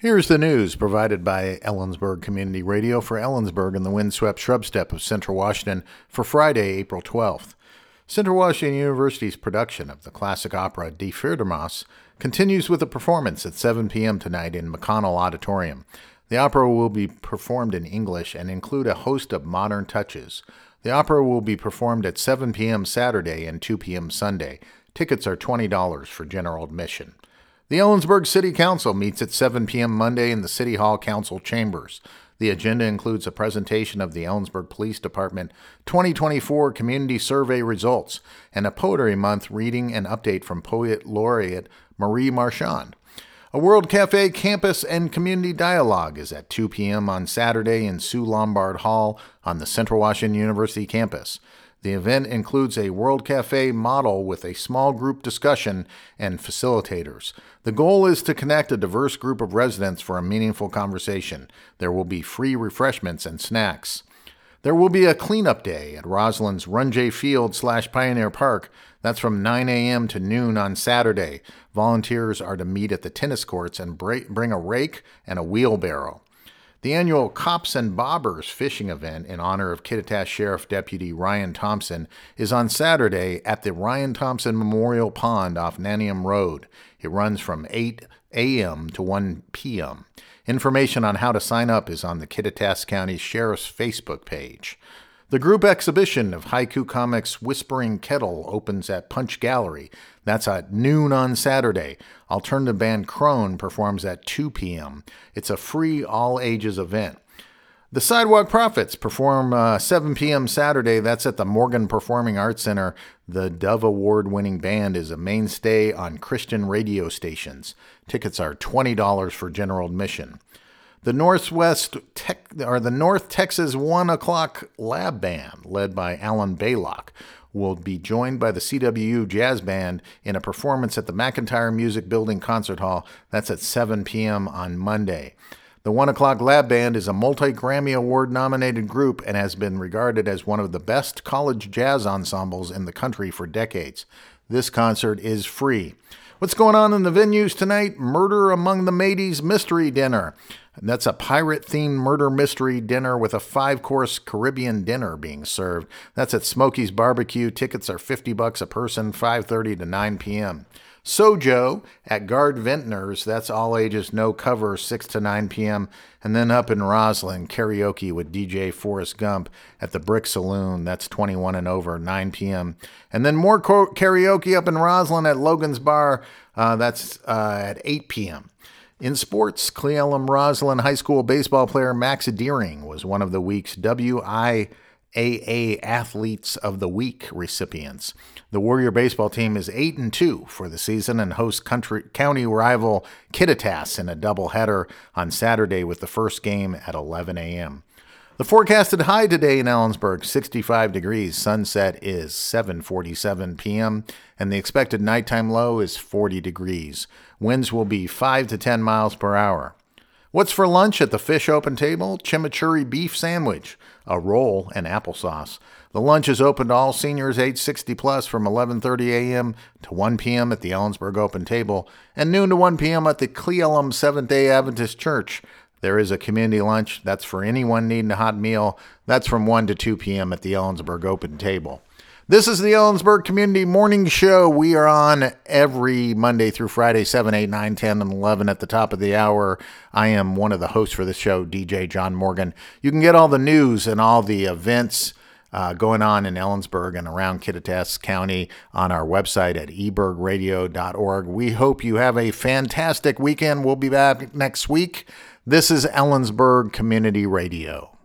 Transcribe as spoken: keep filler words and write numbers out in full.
Here's the news provided by Ellensburg Community Radio for Ellensburg and the windswept shrubstep of Central Washington for Friday, April twelfth. Central Washington University's production of the classic opera Die Fledermaus continues with a performance at seven p.m. tonight in McConnell Auditorium. The opera will be performed in English and include a host of modern touches. The opera will be performed at seven p.m. Saturday and two p.m. Sunday. Tickets are twenty dollars for general admission. The Ellensburg City Council meets at seven p.m. Monday in the City Hall Council Chambers. The agenda includes a presentation of the Ellensburg Police Department twenty twenty-four Community Survey results and a Poetry Month reading and update from Poet Laureate Marie Marchand. A World Cafe Campus and Community Dialogue is at two p.m. on Saturday in Sue Lombard Hall on the Central Washington University campus. The event includes a World Cafe model with a small group discussion and facilitators. The goal is to connect a diverse group of residents for a meaningful conversation. There will be free refreshments and snacks. There will be a cleanup day at Roslyn's Runjay Field slash Pioneer Park. That's from nine a.m. to noon on Saturday. Volunteers are to meet at the tennis courts and bring a rake and a wheelbarrow. The annual Cops and Bobbers fishing event in honor of Kittitas Sheriff Deputy Ryan Thompson is on Saturday at the Ryan Thompson Memorial Pond off Nanium Road. It runs from eight a.m. to one p.m. Information on how to sign up is on the Kittitas County Sheriff's Facebook page. The group exhibition of haiku comics Whispering Kettle opens at Punch Gallery. That's at noon on Saturday. Alternative band Crone performs at two p.m. It's a free all-ages event. The Sidewalk Prophets perform uh, seven p.m. Saturday. That's at the Morgan Performing Arts Center. The Dove Award-winning band is a mainstay on Christian radio stations. Tickets are twenty dollars for general admission. The Northwest Tech, or the North Texas One O'Clock Lab Band, led by Alan Baylock, will be joined by the C W U Jazz Band in a performance at the McIntyre Music Building Concert Hall. That's at seven p.m. on Monday. The One O'Clock Lab Band is a multi-Grammy Award-nominated group and has been regarded as one of the best college jazz ensembles in the country for decades. This concert is free. What's going on in the venues tonight? Murder Among the Mateys Mystery Dinner. That's a pirate-themed murder mystery dinner with a five-course Caribbean dinner being served. That's at Smokey's Barbecue. Tickets are fifty bucks a person, five thirty to nine p.m. Sojo at Guard Vintners. That's all ages, no cover, six to nine p.m. And then up in Roslyn, karaoke with D J Forrest Gump at the Brick Saloon. That's twenty-one and over, nine p.m. And then more karaoke up in Roslyn at Logan's Bar. Uh, that's uh, at eight p.m. In sports, Cle Elum Roslyn High School baseball player Max Deering was one of the week's W I A A Athletes of the Week recipients. The Warrior baseball team is eight and two for the season and hosts country, county rival Kittitas in a doubleheader on Saturday with the first game at eleven a.m. The forecasted high today in Ellensburg, sixty-five degrees. Sunset is seven forty-seven p.m. and the expected nighttime low is forty degrees. Winds will be five to ten miles per hour. What's for lunch at the Fish Open Table? Chimichurri beef sandwich, a roll, and applesauce. The lunch is open to all seniors age sixty plus from eleven thirty a.m. to one p.m. at the Ellensburg Open Table and noon to one p.m. at the Cle Elum Seventh-day Adventist Church. There is a community lunch. That's for anyone needing a hot meal. That's from one to two p.m. at the Ellensburg Open Table. This is the Ellensburg Community Morning Show. We are on every Monday through Friday, seven, eight, nine, ten, and eleven at the top of the hour. I am one of the hosts for this show, D J John Morgan. You can get all the news and all the events uh, going on in Ellensburg and around Kittitas County on our website at e burg radio dot org. We hope you have a fantastic weekend. We'll be back next week. This is Ellensburg Community Radio.